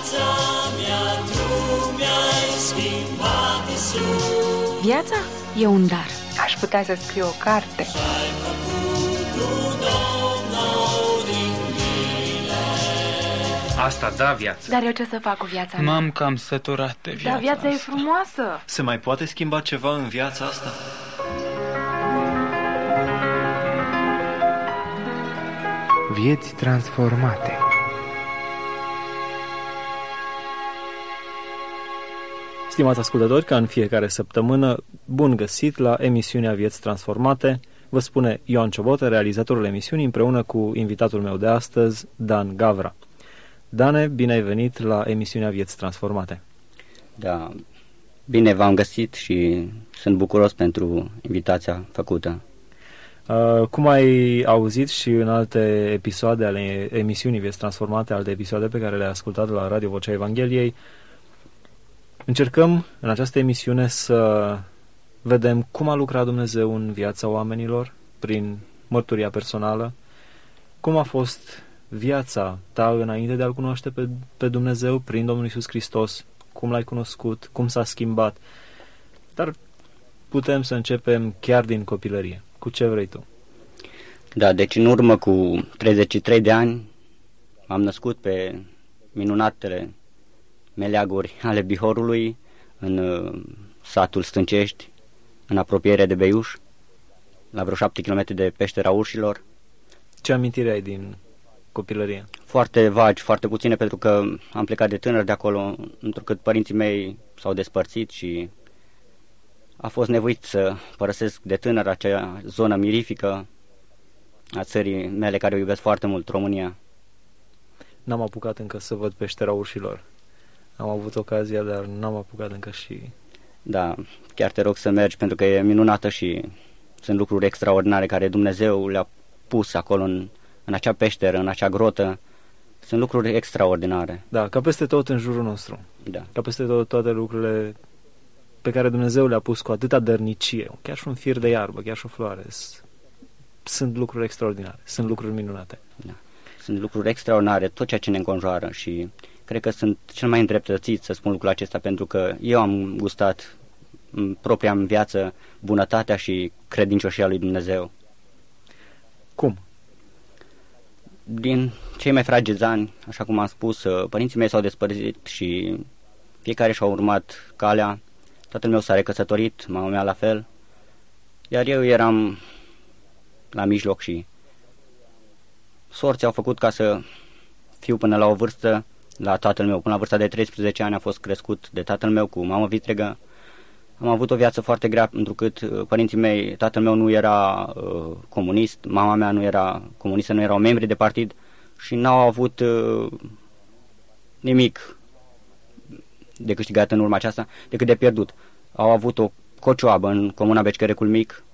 Viața e un dar. Aș putea să scriu o carte. Asta da viață. Dar eu ce să fac cu viața mea? M-am cam săturat de viața Dar viața asta. e frumoasă. Se mai poate schimba ceva în viața asta? Vieți transformate. Stimați ascultători, ca în fiecare săptămână, bun găsit la emisiunea Vieți Transformate. Vă spune Ioan Ciobotă, realizatorul emisiunii, împreună cu invitatul meu de astăzi, Dan Gavra. Dane, bine ai venit la emisiunea Vieți Transformate. Da, bine v-am găsit și sunt bucuros pentru invitația făcută. Cum ai auzit și în alte episoade ale emisiunii Vieți Transformate, alte episoade pe care le-ai ascultat la Radio Vocea Evangheliei, încercăm în această emisiune să vedem cum a lucrat Dumnezeu în viața oamenilor prin mărturia personală, cum a fost viața ta înainte de a-L cunoaște pe Dumnezeu prin Domnul Iisus Hristos, cum L-ai cunoscut, cum s-a schimbat. Dar putem să începem chiar din copilărie. Cu ce vrei tu? Da, deci în urmă cu 33 de ani m-am născut pe minunatele meleaguri ale Bihorului, în satul Stâncești, în apropiere de Beiuș, la vreo 7 km de Peștera Urșilor. Ce amintire ai din copilărie? Foarte vagi, foarte puține, pentru că am plecat de tânăr de acolo, întrucât părinții mei s-au despărțit și a fost nevoit să părăsesc de tânăr acea zonă mirifică a țării mele, care o iubesc foarte mult, România. N-am apucat încă să văd Peștera Urșilor. Am avut ocazia, dar n-am apucat încă și... Da, chiar te rog să mergi, pentru că e minunată și sunt lucruri extraordinare care Dumnezeu le-a pus acolo în acea peșteră, în acea grotă. Sunt lucruri extraordinare. Da, ca peste tot în jurul nostru. Da. Ca peste tot toate lucrurile pe care Dumnezeu le-a pus cu atâta dărnicie. Chiar și un fir de iarbă, chiar și o floare. Sunt lucruri extraordinare, sunt lucruri minunate. Da. Sunt lucruri extraordinare, tot ceea ce ne înconjoară și cred că sunt cel mai îndreptățit să spun lucrul acesta, pentru că eu am gustat în propria viață bunătatea și credincioșia lui Dumnezeu. Cum? Din cei mai fragezi ani, așa cum am spus, părinții mei s-au despărțit și fiecare și-a urmat calea. Tatăl meu s-a recăsătorit, mama mea la fel, iar eu eram la mijloc și sorții au făcut ca să fiu până la o vârstă la tatăl meu. Până la vârsta de 13 ani a fost crescut de tatăl meu cu mamă vitregă. Am avut o viață foarte grea, întrucât părinții mei, tatăl meu nu era comunist, mama mea nu era comunistă, nu erau membri de partid și n-au avut nimic de câștigat în urma aceasta, decât de pierdut. Au avut o cocioabă în comuna Becșcărecul Mic.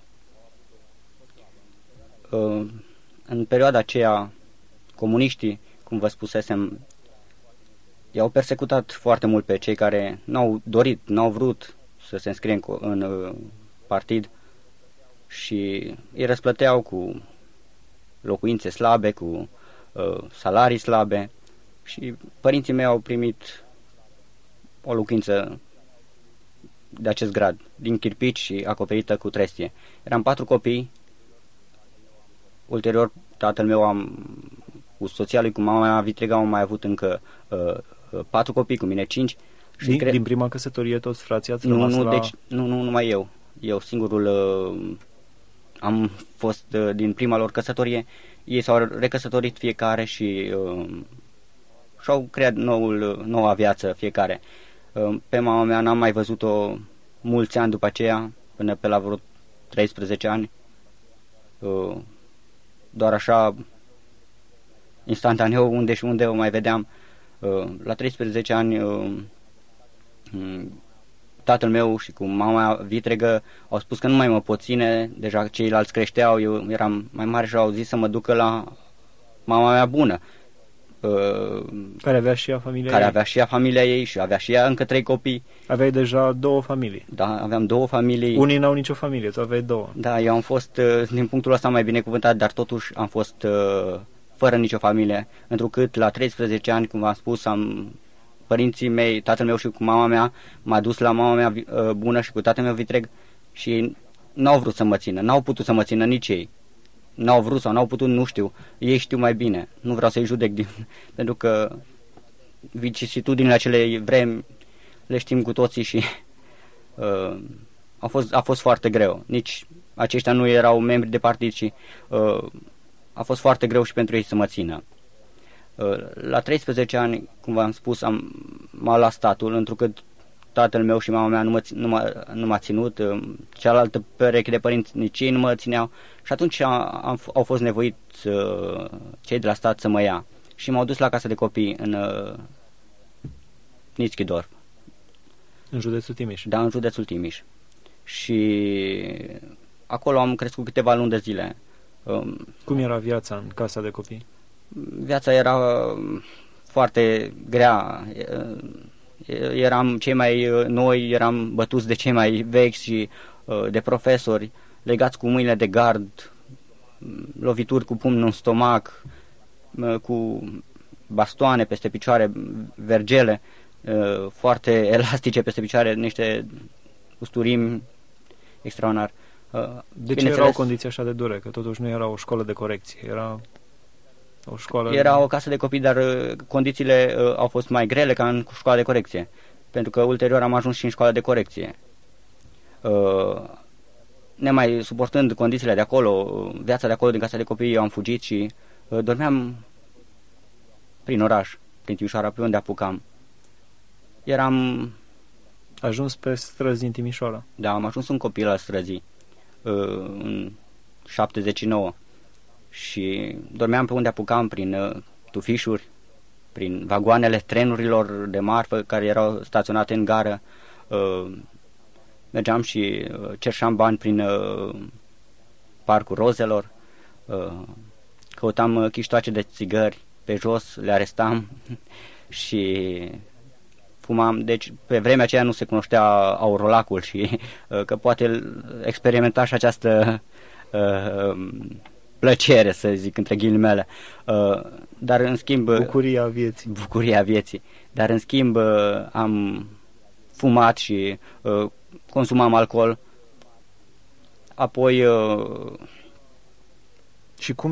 În perioada aceea, comuniștii, cum vă spusesem, i-au persecutat foarte mult pe cei care n-au dorit, n-au vrut să se înscrie în partid și îi răsplăteau cu locuințe slabe, cu salarii slabe și părinții mei au primit o locuință de acest grad, din chirpici și acoperită cu trestie. Eram 4 copii. Ulterior, tatăl meu cu soția lui, cu mama mea vitregă, am mai avut încă 4 copii, cu mine 5. Și din prima căsătorie toți frații ați rămas la... Deci, nu numai eu. Eu singurul am fost din prima lor căsătorie. Ei s-au recăsătorit fiecare și și-au creat noua viață fiecare. Pe mama mea n-am mai văzut-o mulți ani după aceea, până pe la vreo 13 ani. Doar așa, instantaneu, unde și unde o mai vedeam. La 13 ani, tatăl meu și cu mama vitregă au spus că nu mai mă pot ține, deja ceilalți creșteau, eu eram mai mare și au zis să mă ducă la mama mea bună. Care avea și ea familia care ei. avea și ea familia ei și avea și ea încă 3 copii. Aveai deja 2 familii. Da, aveam 2 familii. Unii n-au nicio familie, tu aveai 2. Da, eu am fost din punctul ăsta mai binecuvântat, dar totuși am fost fără nicio familie, întrucât la 13 ani, cum v-am spus, am părinții mei, tatăl meu și cu mama mea, m-a dus la mama mea bună și cu tatăl meu vitreg și n-au vrut să mă țină, n-au putut să mă țină nici ei. N-au vrut sau n-au putut, nu știu. Ei știu mai bine. Nu vreau să-i judec pentru că vicisitudinile acelei vremi le știm cu toții și a fost foarte greu. Nici aceștia nu erau membri de partid și a fost foarte greu și pentru ei să mă țină. La 13 ani, cum v-am spus, m-a luat statul, întrucât tatăl meu și mama mea nu m-a ținut, cealaltă pereche de părinți nici ei nu mă țineau și atunci au fost nevoiți cei de la stat să mă ia și m-au dus la casa de copii în Nitzchidorf. În județul Timiș. Da, în județul Timiș. Și acolo am crescut câteva luni de zile. Cum era viața în casa de copii? Viața era foarte grea. Eram cei mai noi, eram bătuți de cei mai vechi și de profesori, legați cu mâinile de gard, lovituri cu pumnul în stomac, cu bastoane peste picioare, vergele foarte elastice peste picioare, niște usturimi extraordinar. De ce erau condiții așa de dure? Că totuși nu era o școală de corecție, era o școală... Era o casă de copii, dar condițiile au fost mai grele ca în școala de corecție, pentru că ulterior am ajuns și în școala de corecție. Nemai suportând condițiile de acolo, viața de acolo din casa de copii, eu am fugit și dormeam prin oraș, prin Timișoara, pe unde apucam. Eram... Ajuns pe străzi din Timișoara. Da, am ajuns un copil al străzii în 79 și dormeam pe unde apucam, prin tufișuri, prin vagoanele trenurilor de marfă care erau staționate în gară. Mergeam și cerșeam bani prin Parcul Rozelor, căutam chiștoace de țigări pe jos, le arestam și fumam. Deci pe vremea aceea nu se cunoștea aurolacul și că poate experimenta și această plăcere, să zic, între ghilimele. Dar în schimb... Bucuria vieții. Dar în schimb am fumat și consumam alcool. Apoi... Și cum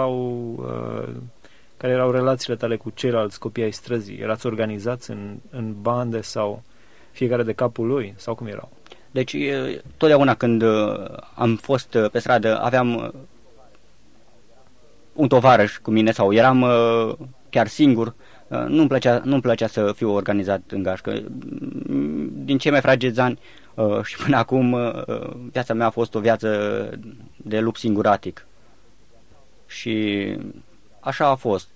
care erau relațiile tale cu ceilalți copii ai străzii? Erați organizați în bande sau fiecare de capul lui? Sau cum erau? Deci, totdeauna când am fost pe stradă, aveam un tovarăș cu mine sau eram chiar singur. Nu-mi plăcea să fiu organizat în gașcă. Din cei mai fragezi ani și până acum, viața mea a fost o viață de lup singuratic. Și așa a fost.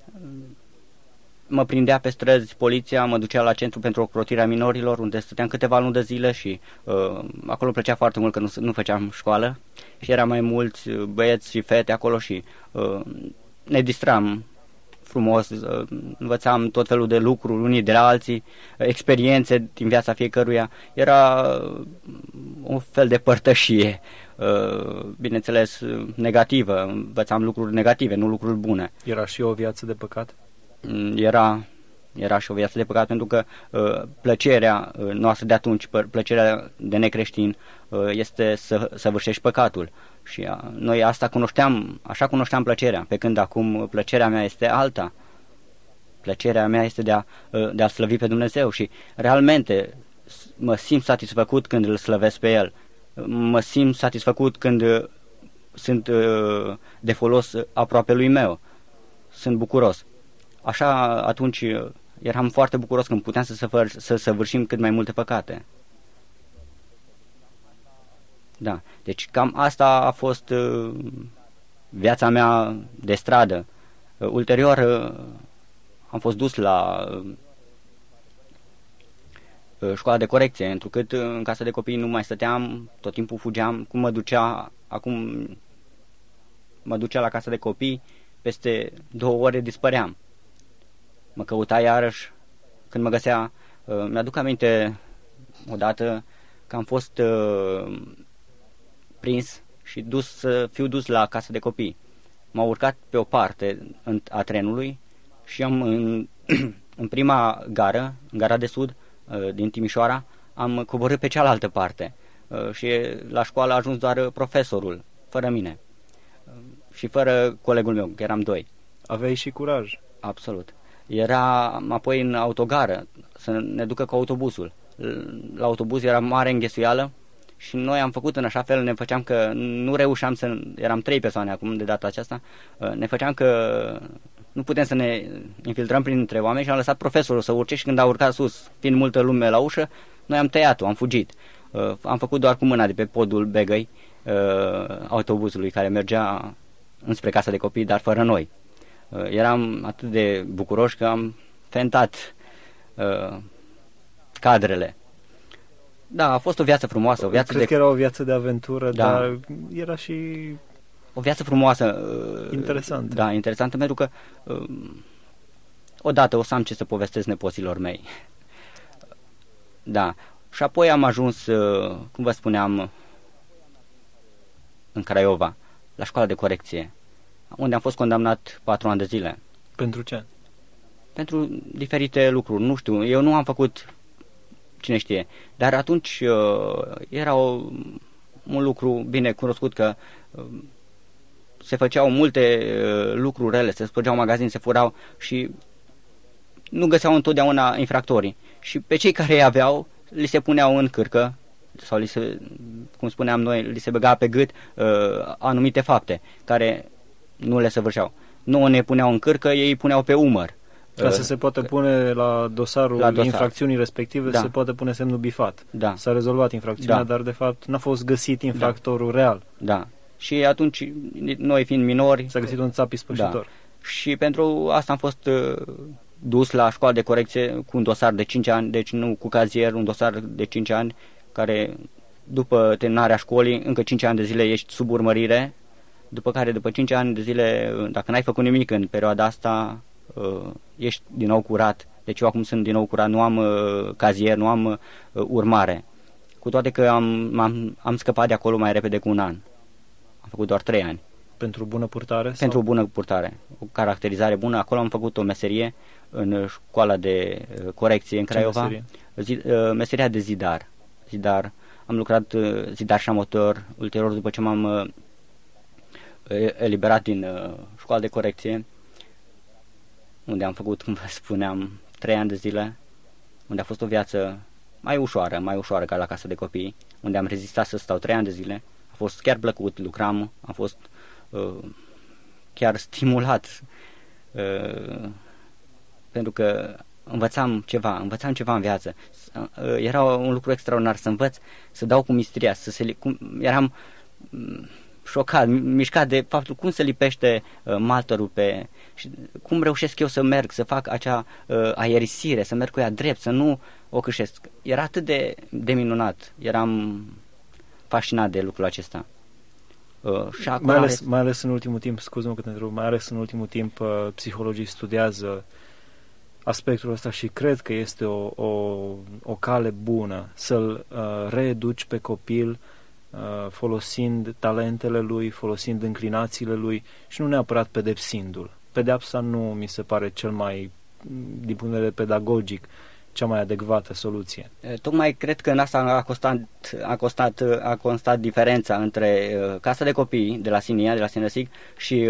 Mă prindea pe străzi poliția, mă ducea la centru pentru ocrotirea minorilor, unde stăteam câteva luni de zile și acolo îmi plăcea foarte mult că nu făceam școală și eram mai mulți băieți și fete acolo și ne distram frumos, învățam tot felul de lucruri unii de la alții, experiențe din viața fiecăruia. Era un fel de părtășie, bineînțeles negativă, învățam lucruri negative, nu lucruri bune. Era și o viață de păcat? Era și o viață de păcat, pentru că plăcerea noastră de atunci, plăcerea de necreștin, este să săvârșești păcatul. Și noi asta așa cunoșteam plăcerea, pe când acum plăcerea mea este alta. Plăcerea mea este de a slăvi pe Dumnezeu și realmente mă simt satisfăcut când îl slăvesc pe El. Mă simt satisfăcut când sunt de folos aproapelui meu. Sunt bucuros. Așa atunci eram foarte bucuros când puteam să săvârșim cât mai multe păcate. Da, deci cam asta a fost viața mea de stradă. Ulterior am fost dus la școala de corecție, întrucât în casa de copii nu mai stăteam, tot timpul fugeam. Cum acum mă ducea la casa de copii, peste 2 ore dispăream. Mă căuta iarăși când mă găsea. Mi-aduc aminte odată că am fost prins și să fiu dus la casa de copii. M-au urcat pe o parte a trenului și am în prima gară, în gara de sud, din Timișoara, am coborât pe cealaltă parte și la școală a ajuns doar profesorul, fără mine și fără colegul meu, că eram doi. Aveai și curaj. Absolut. Era apoi în autogară să ne ducă cu autobuzul. La autobuz era mare înghesuială și noi am făcut în așa fel, ne făceam că nu reușeam să... Eram 3 persoane acum de data aceasta, ne făceam că nu putem să ne infiltrăm printre oameni și am lăsat profesorul să urce și când a urcat sus, fiind multă lume la ușă, noi am tăiat-o, am fugit. Am făcut doar cu mâna de pe podul begăi autobuzului care mergea înspre casa de copii, dar fără noi. Eram atât de bucuroși că am fentat cadrele. Da, a fost o viață frumoasă. O viață Cred că era o viață de aventură, da. Dar era și... O viață frumoasă. Interesantă. Da, interesantă pentru că odată o să am ce să povestesc nepoților mei. Da. Și apoi am ajuns, cum vă spuneam, în Craiova, la școala de corecție, unde am fost condamnat 4 ani de zile. Pentru ce? Pentru diferite lucruri. Nu știu, eu nu am făcut, cine știe, dar atunci era un lucru bine cunoscut că se făceau multe lucruri rele, se spărgeau magazini, se furau și nu găseau întotdeauna infractorii. Și pe cei care îi aveau, li se puneau în cârcă, sau cum spuneam noi, li se băga pe gât anumite fapte care nu le săvârșeau. Nu ne puneau în cârcă, ei puneau pe umăr. Ca să se poate pune la dosarul infracțiunii respective, se poate pune semnul bifat. Da. S-a rezolvat infracțiunea, dar de fapt n-a fost găsit infractorul real. Da. Și atunci, noi fiind minori... S-a găsit un țap ispășitor. Da. Și pentru asta am fost dus la școală de corecție cu un dosar de 5 ani, deci nu cu cazier, un dosar de 5 ani, care după terminarea școlii, încă 5 ani de zile ești sub urmărire, după care, după 5 ani de zile, dacă n-ai făcut nimic în perioada asta, ești din nou curat. Deci eu acum sunt din nou curat, nu am cazier, nu am urmare. Cu toate că am scăpat de acolo mai repede cu un an. Am făcut doar 3 ani. Pentru bună purtare? Pentru bună purtare. O caracterizare bună. Acolo am făcut o meserie în școala de corecție în Craiova. Meseria de zidar. Am lucrat zidar și amator. Ulterior, după ce m-am eliberat din școala de corecție, unde am făcut, cum vă spuneam, 3 ani de zile, unde a fost o viață mai ușoară ca la casa de copii, unde am rezistat să stau 3 ani de zile. A fost chiar plăcut, lucram, am fost chiar stimulat, pentru că învățam ceva în viață. Era un lucru extraordinar să învăț, să dau cu mistria, eram șocat, mișcat de faptul cum se lipește maltărul și cum reușesc eu să merg, să fac acea aerisire, să merg cu ea drept, să nu o câșesc. Era atât de minunat, eram fascinat de lucrul acesta. Și mai ales în ultimul timp, scuze-mă că te întreb, mai ales în ultimul timp psihologii studiază aspectul ăsta și cred că este o cale bună să-l reeduci pe copil folosind talentele lui, folosind înclinațiile lui și nu neapărat pedepsindu-l. Pedeapsa nu mi se pare cel mai, din punct de vedere pedagogic, cea mai adecvată soluție. Tocmai cred că în asta a constat diferența între casa de copii de la Sinia, de la Sinesig și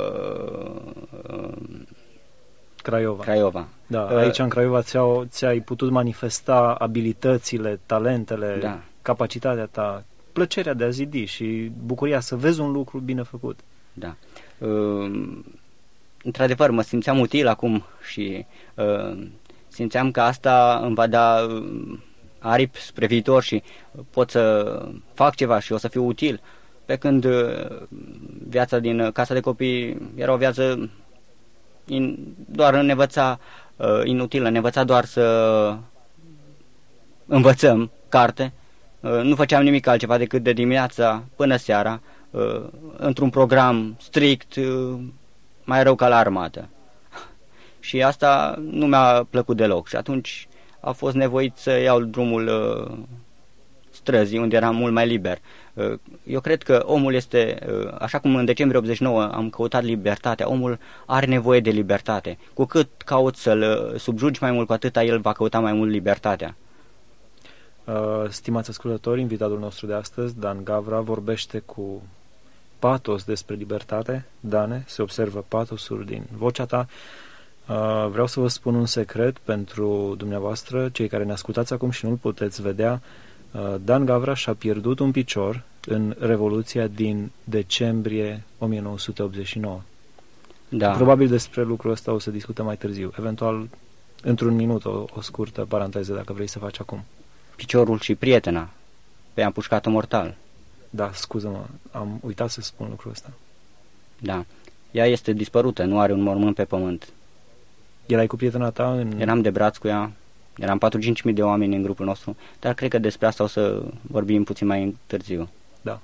Craiova. Da, aici în Craiova ți-ai putut manifesta abilitățile, talentele, capacitatea ta, plăcerea de a zidi și bucuria să vezi un lucru bine făcut. Da. Într-adevăr, mă simțeam util acum și simțeam că asta îmi va da aripi spre viitor și pot să fac ceva și o să fiu util. Pe când viața din casa de copii era o viață doar în învăța inutilă, ne învăța doar să învățăm carte. Nu făceam nimic altceva decât de dimineața până seara, într-un program strict, mai rău ca la armată. Și asta nu mi-a plăcut deloc și atunci a fost nevoit să iau drumul străzii, unde eram mult mai liber. Eu cred că omul este, așa cum în decembrie 89 am căutat libertatea, omul are nevoie de libertate. Cu cât cauți să-l subjugi mai mult, cu atâta el va căuta mai mult libertatea. Stimați ascultători, invitatul nostru de astăzi, Dan Gavra, vorbește cu patos despre libertate. Dane, se observă patosul din vocea ta. Vreau să vă spun un secret pentru dumneavoastră, cei care ne ascultați acum și nu-l puteți vedea. Dan Gavra și-a pierdut un picior în Revoluția din decembrie 1989. Da. Probabil despre lucrul ăsta o să discutăm mai târziu, eventual într-un minut, o scurtă paranteză dacă vrei să faci acum. Piciorul și prietena pe-am pușcat-o mortal. Da, scuză-mă, am uitat să spun lucrul ăsta. Da, ea este dispărută, nu are un mormânt pe pământ. Erai cu prietena ta în... Eram de braț cu ea, eram 4-5 mii de oameni în grupul nostru, dar cred că despre asta o să vorbim puțin mai târziu. Da.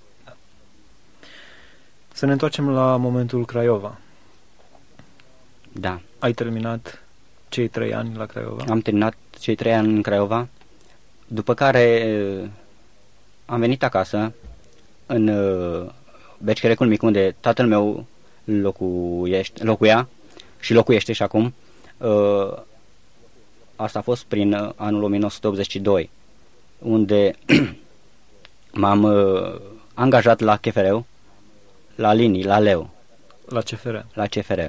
Să ne întoarcem la momentul Craiova. Da. Ai terminat cei 3 ani la Craiova? Am terminat cei 3 ani în Craiova, după care am venit acasă în Becerecul Mic, unde tatăl meu locuia și locuiește și acum. Asta a fost prin anul 1982, unde m-am angajat la CFR-ul, la linii, la Leu. La CFR? La CFR.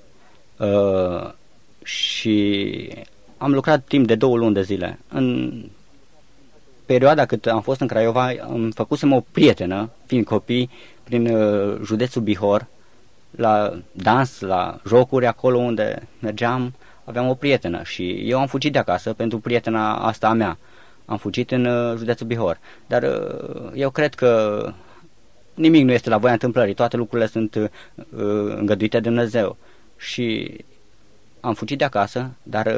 Și am lucrat timp de 2 luni de zile. În perioada cât am fost în Craiova, am făcusem o prietenă, fiind copii, prin județul Bihor, la dans, la jocuri, acolo unde mergeam, aveam o prietenă și eu am fugit de acasă pentru prietena asta a mea. Am fugit în județul Bihor. Dar eu cred că nimic nu este la voia întâmplării, toate lucrurile sunt îngăduite de Dumnezeu. Și am fugit de acasă, dar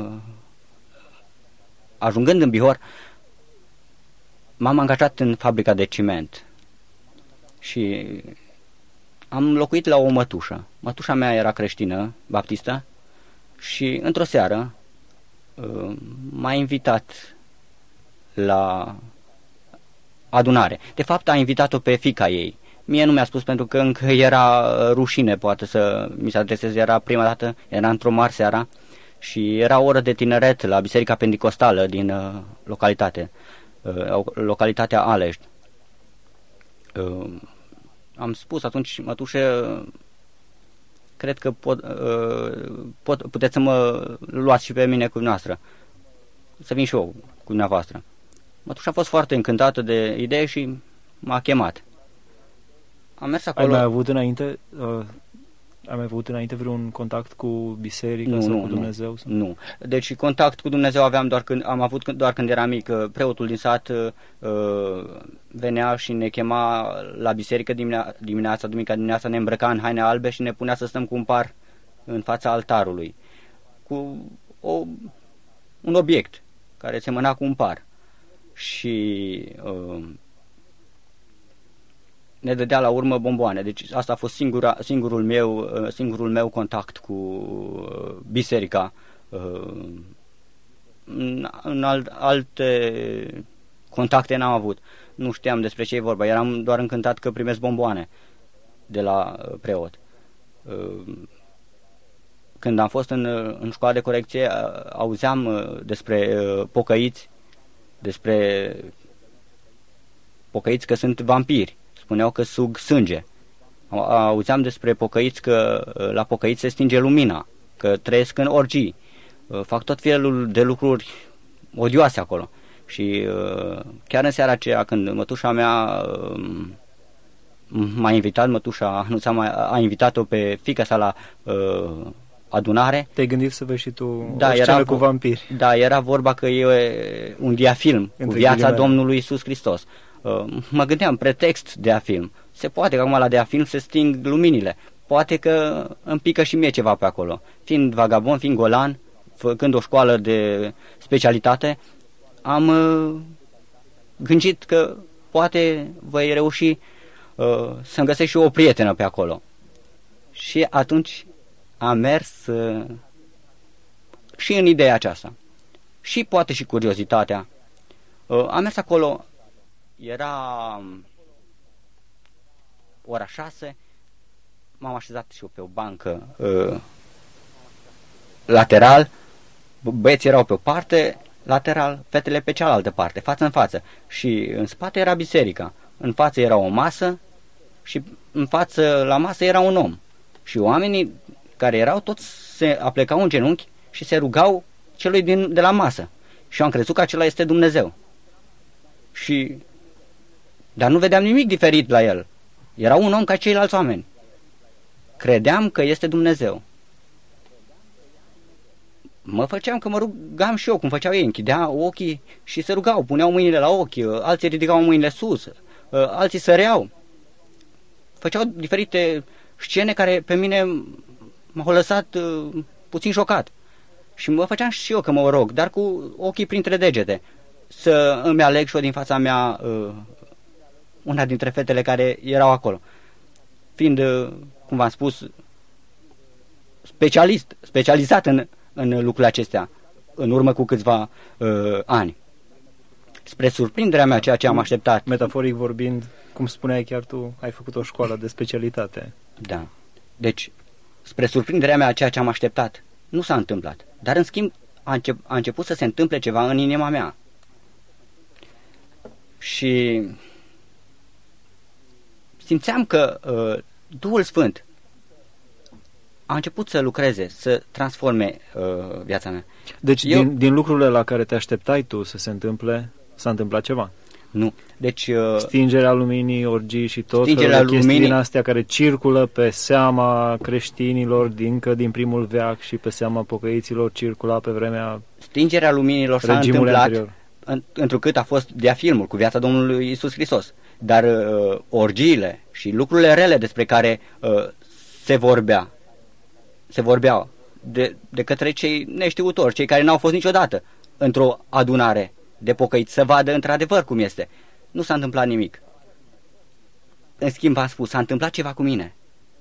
ajungând în Bihor, m-am angajat în fabrica de ciment și am locuit la o mătușă. Mătușa mea era creștină, baptistă, și într-o seară m-a invitat la adunare. De fapt, a invitat-o pe fiica ei. Mie nu mi-a spus pentru că încă era rușine, poate să mi se adreseze, era prima dată, era într-o mare seara și era o oră de tineret la Biserica Pentecostală din localitate, localitatea Alești. Am spus atunci, mătușe, cred că puteți să mă luați și pe mine cu dumneavoastră, să vin și eu cu dumneavoastră. Mătușa a fost foarte încântată de idee și m-a chemat. Am mers acolo. Ai mai avut înainte vreun contact cu biserica sau cu Dumnezeu? Nu. Deci contact cu Dumnezeu am avut doar când eram mic. Preotul din sat venea și ne chema la biserică duminica dimineața, ne îmbrăca în haine albe și ne punea să stăm cu un par în fața altarului, cu un obiect care semăna cu un par. Și ne dădea la urmă bomboane. Deci asta a fost singurul meu contact cu biserica. În alte contacte n-am avut. Nu știam despre ce e vorba. Eram doar încântat că primesc bomboane de la preot. Când am fost în școala de corecție, auzeam despre pocăiți, că sunt vampiri. Spuneau că sug sânge. Auzeam despre pocăiți că la pocăiți se stinge lumina, că trăiesc în orgii, fac tot felul de lucruri odioase acolo. Și chiar în seara aceea, când mătușa mea m-a invitat, a invitat-o pe fiica sa la adunare. Te-ai gândit să vezi și tu o scenă cu vampiri? Da, era vorba că e un diafilm cu viața Domnului Iisus Hristos. Mă gândeam, pretext diafilm. Se poate că acum la diafilm se sting luminile. Poate că îmi pică și mie ceva pe acolo. Fiind vagabond, fiind golan, făcând o școală de specialitate, am gândit că poate voi reuși să-mi găsesc și o prietenă pe acolo. Și atunci am mers și în ideea aceasta. Și poate și curiozitatea. Am mers acolo era ora 6, m-am așezat și eu pe o bancă lateral, băieții erau pe o parte, lateral, fetele pe cealaltă parte, față în față. Și în spate era biserica, în față era o masă și în față la masă era un om. Și oamenii care erau toți se aplecau în genunchi și se rugau celui de la masă. Și eu am crezut că acela este Dumnezeu. Dar nu vedeam nimic diferit la el. Era un om ca ceilalți oameni. Credeam că este Dumnezeu. Mă făceam că mă rugam și eu, cum făceau ei, închideau ochii și se rugau, puneau mâinile la ochi, alții ridicau mâinile sus, alții săreau. Făceau diferite scene care pe mine m-au lăsat puțin șocat. Și mă făceam și eu că mă rog, dar cu ochii printre degete, să îmi aleg și eu din fața mea una dintre fetele care erau acolo. Fiind, cum v-am spus, specializat în lucrurile acestea, în urmă cu câțiva ani. Spre surprinderea mea, ceea ce am așteptat. Metaforic vorbind, cum spuneai chiar tu, ai făcut o școală de specialitate. Da. Deci, spre surprinderea mea, ceea ce am așteptat nu s-a întâmplat. Dar, în schimb, a început să se întâmple ceva în inima mea. Și simțeam că Duhul Sfânt a început să lucreze, să transforme viața mea. Deci din lucrurile la care te așteptai tu să se întâmple, s-a întâmplat ceva? Nu. Deci stingerea luminii, orgii și tot chestii din astea care circulă pe seama creștinilor din primul veac și pe seama pocăiților circula pe vremea stingerea luminilor s-a întâmplat întrucât a fost diafilmul cu viața Domnului Iisus Hristos. Dar orgiile și lucrurile rele despre care se vorbeau de către cei neștiutori, cei care n-au fost niciodată într-o adunare de pocăiți, să vadă într-adevăr cum este. Nu s-a întâmplat nimic. În schimb, v-am spus, s-a întâmplat ceva cu mine.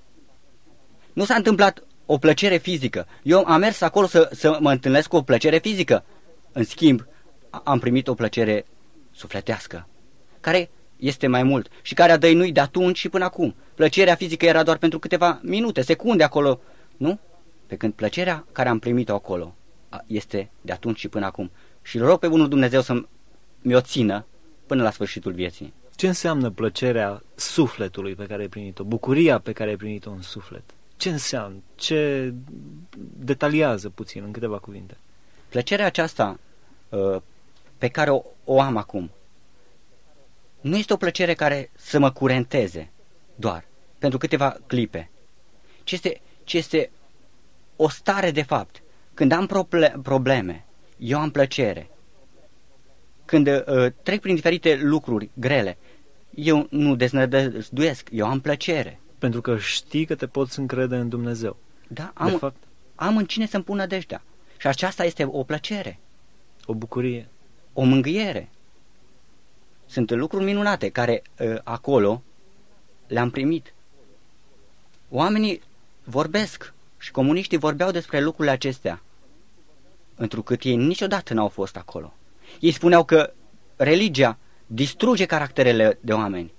Nu s-a întâmplat o plăcere fizică. Eu am mers acolo să mă întâlnesc cu o plăcere fizică. În schimb, am primit o plăcere sufletească, care este mai mult și care a dăinuit de atunci și până acum. Plăcerea fizică era doar pentru câteva minute, secunde acolo, nu? Pe când plăcerea care am primit-o acolo este de atunci și până acum. Și îl rog pe bunul Dumnezeu să mi-o țină până la sfârșitul vieții. Ce înseamnă plăcerea sufletului pe care ai primit-o, bucuria pe care ai primit-o în suflet? Ce înseamnă? Ce detaliază puțin în câteva cuvinte? Plăcerea aceasta pe care o am acum nu este o plăcere care să mă curenteze doar pentru câteva clipe, ci este o stare de fapt. Când am probleme, eu am plăcere. Când trec prin diferite lucruri grele, eu nu deznădăjduiesc, eu am plăcere. Pentru că știi că te poți încrede în Dumnezeu. Da, am în cine să-mi pun nădejdea. Și aceasta este o plăcere. O bucurie. O mângâiere. Sunt lucruri minunate care acolo le-am primit. Oamenii vorbesc și comuniștii vorbeau despre lucrurile acestea, întrucât ei niciodată n-au fost acolo. Ei spuneau că religia distruge caracterele de oameni.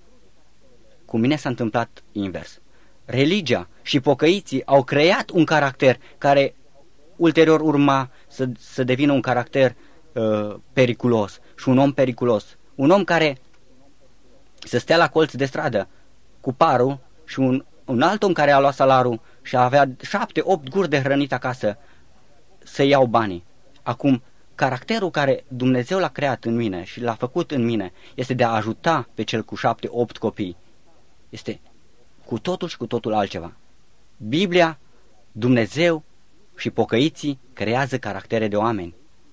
Cu mine s-a întâmplat invers. Religia și pocăiții au creat un caracter care ulterior urma să devină un caracter periculos și un om periculos. Un om care să stea la colț de stradă cu parul și un alt om care a luat salarul și avea 7-8 guri de hrănit acasă să iau banii. Acum, caracterul care Dumnezeu l-a creat în mine și l-a făcut în mine este de a ajuta pe cel cu 7-8 copii. Este cu totul și cu totul altceva. Biblia, Dumnezeu și pocăiții creează caractere de oameni.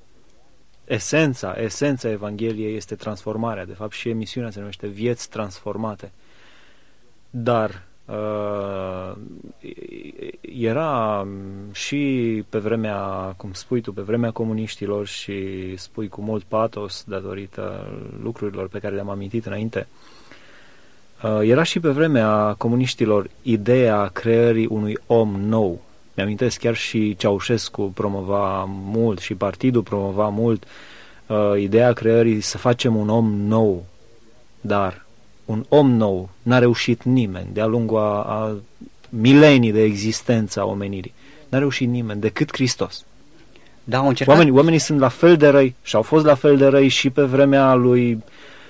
Esența Evangheliei este transformarea. De fapt, și emisiunea se numește Vieți transformate. Dar era și pe vremea, cum spui tu, pe vremea comuniștilor și spui cu mult patos datorită lucrurilor pe care le-am amintit înainte, era și pe vremea comuniștilor ideea creării unui om nou. Mi-amintesc, chiar și Ceaușescu promova mult și partidul promova mult ideea creării să facem un om nou, dar un om nou n-a reușit nimeni de-a lungul a milenii de existență a omenirii. N-a reușit nimeni decât Hristos. Da, au încercat. Oamenii sunt la fel de răi și au fost la fel de răi și pe vremea lui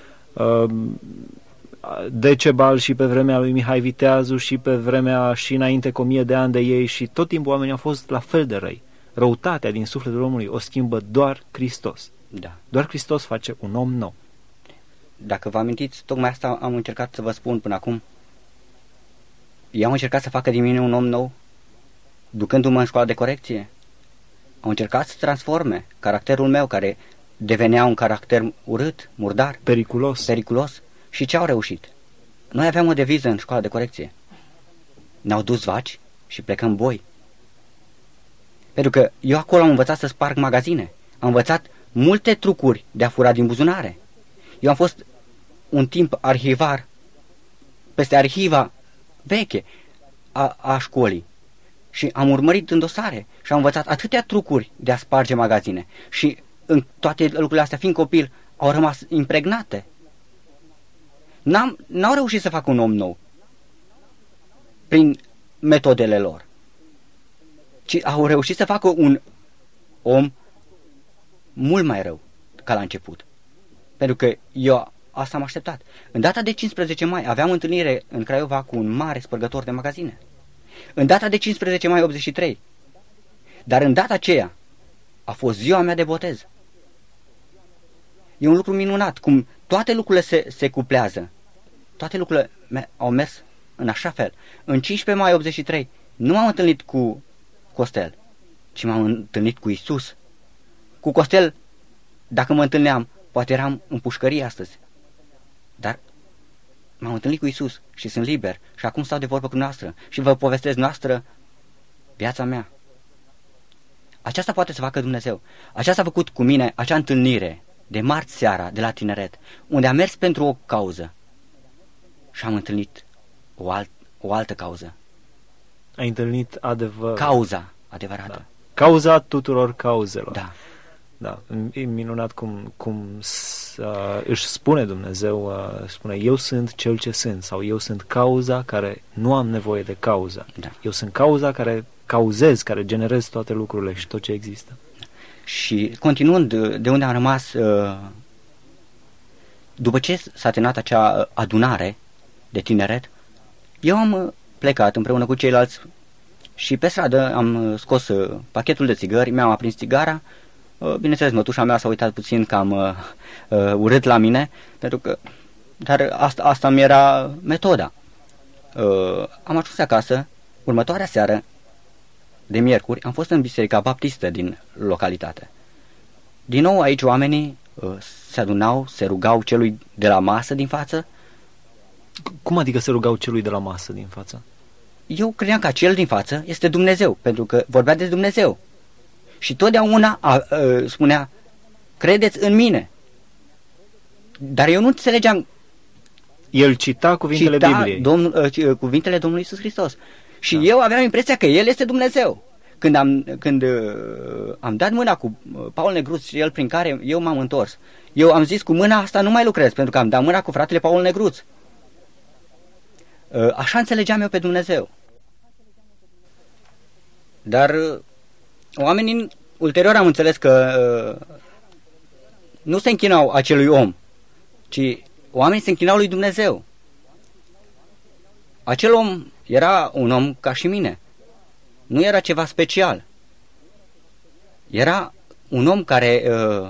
Decebal și pe vremea lui Mihai Viteazu și pe vremea și înainte cu 1000 de ani de ei și tot timpul oamenii au fost la fel de răi. Răutatea din sufletul omului o schimbă doar Hristos. Da. Doar Hristos face un om nou. Dacă vă amintiți, tocmai asta am încercat să vă spun până acum. Eu am încercat să facă din mine un om nou, ducându-mă în școala de corecție. Au încercat să transforme caracterul meu, care devenea un caracter urât, murdar, periculos. Și ce au reușit? Noi aveam o deviză în școala de corecție. Ne-au dus vaci și plecăm boi. Pentru că eu acolo am învățat să sparg magazine. Am învățat multe trucuri de a fura din buzunare. Eu am fost un timp arhivar peste arhiva veche a școlii. Și am urmărit în dosare și am învățat atâtea trucuri de a sparge magazine. Și în toate lucrurile astea, fiind copil, au rămas impregnate. N-au reușit să facă un om nou prin metodele lor, ci au reușit să facă un om mult mai rău ca la început. Pentru că eu asta am așteptat. În data de 15 mai aveam întâlnire în Craiova cu un mare spărgător de magazine. În data de 15 mai 83. Dar în data aceea a fost ziua mea de botez. E un lucru minunat, cum toate lucrurile se cuplează. Toate lucrurile au mers în așa fel. În 15 mai 83 nu m-am întâlnit cu Costel, ci m-am întâlnit cu Isus. Cu Costel, dacă mă întâlneam, poate eram în pușcărie astăzi. Dar m-am întâlnit cu Isus și sunt liber și acum stau de vorbă cu noastră și vă povestesc noastră viața mea. Aceasta poate să facă Dumnezeu. Aceasta a făcut cu mine acea întâlnire de marți seara de la tineret, unde am mers pentru o cauză și am întâlnit o altă cauză. Ai întâlnit cauza adevărată. Da. Cauza tuturor cauzelor. Da. Da, e minunat cum își spune Dumnezeu, spune, eu sunt cel ce sunt, sau eu sunt cauza care nu am nevoie de cauză. Da. Eu sunt cauza care cauzez, care generez toate lucrurile și tot ce există. Și continuând de unde am rămas, după ce s-a terminat acea adunare de tineret, eu am plecat împreună cu ceilalți și pe stradă am scos pachetul de țigări, mi-am aprins țigara. Bineînțeles, mătușa mea s-a uitat puțin cam urât la mine, pentru că, dar asta mi era metoda. Am ajuns acasă, următoarea seară, de miercuri, am fost în biserica baptistă din localitate. Din nou aici oamenii se adunau, se rugau celui de la masă din față. Cum adică se rugau celui de la masă din față? Eu credeam că cel din față este Dumnezeu, pentru că vorbea de Dumnezeu. Și totdeauna spunea, credeți în mine. Dar eu nu înțelegeam. El cita cuvintele Bibliei. Cuvintele Domnului Iisus Hristos. Și eu aveam impresia că El este Dumnezeu. Când am dat mâna cu Paul Negruț și el prin care eu m-am întors, eu am zis, cu mâna asta nu mai lucrez, pentru că am dat mâna cu fratele Paul Negruț. Așa înțelegeam eu pe Dumnezeu. Dar oamenii, ulterior am înțeles că nu se închinau acelui om, ci oamenii se închinau lui Dumnezeu. Acel om era un om ca și mine. Nu era ceva special. Era un om care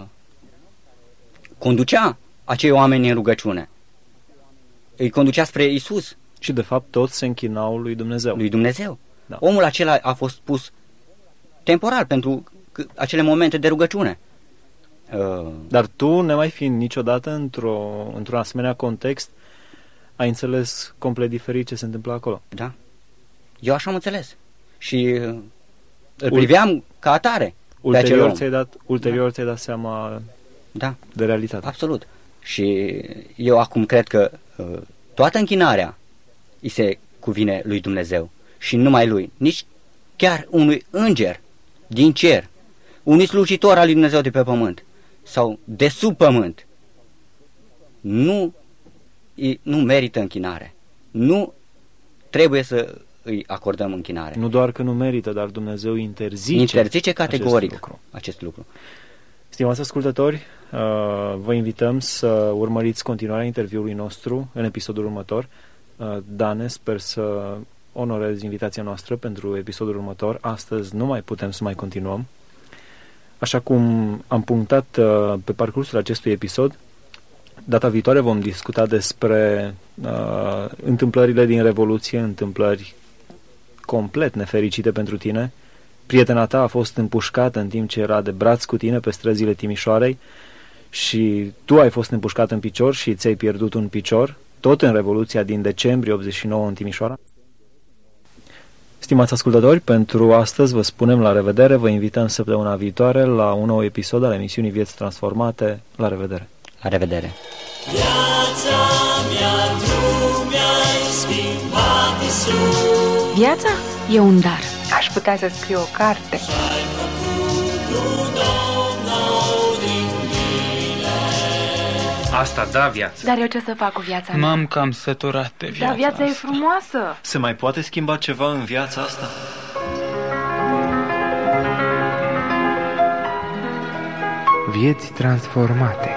conducea acei oameni în rugăciune. Îi conducea spre Isus. Și de fapt toți se închinau lui Dumnezeu. Lui Dumnezeu. Da. Omul acela a fost pus temporal pentru acele momente de rugăciune. Dar tu, nemai fiind niciodată într-un asemenea context, ai înțeles complet diferit ce se întâmplă acolo. Da. Eu așa am înțeles. Și îl priveam ca atare. Ulterior ți-ai dat seama de realitate. Absolut. Și eu acum cred că toată închinarea îi se cuvine lui Dumnezeu și numai lui. Nici chiar unui înger din cer, unui slujitor al lui Dumnezeu de pe pământ sau de sub pământ, nu nu merită închinare. Nu trebuie să îi acordăm închinare. Nu doar că nu merită, dar Dumnezeu interzice categoric acest lucru. Stimați ascultători, vă invităm să urmăriți continuarea interviului nostru în episodul următor. Dane, sper să onorezi invitația noastră pentru episodul următor. Astăzi nu mai putem să mai continuăm. Așa cum am punctat pe parcursul acestui episod, data viitoare vom discuta despre întâmplările din Revoluție, întâmplări complet nefericite pentru tine. Prietena ta a fost împușcată în timp ce era de braț cu tine pe străzile Timișoarei și tu ai fost împușcat în picior și ți-ai pierdut un picior, tot în Revoluția din decembrie 89 în Timișoara. Stimați ascultători, pentru astăzi vă spunem la revedere, vă invităm săptămâna viitoare la un nou episod al emisiunii Vieți Transformate. La revedere! La revedere! Viața mea, tu mi-ai schimbat, Iisus. Viața e un dar. Aș putea să scriu o carte. Ai făcut un om nou din mine. Asta da viață. Dar eu ce să fac cu viața mea? M-am cam săturat de viața Dar viața e asta. frumoasă. Se mai poate schimba ceva în viața asta? Vieți transformate.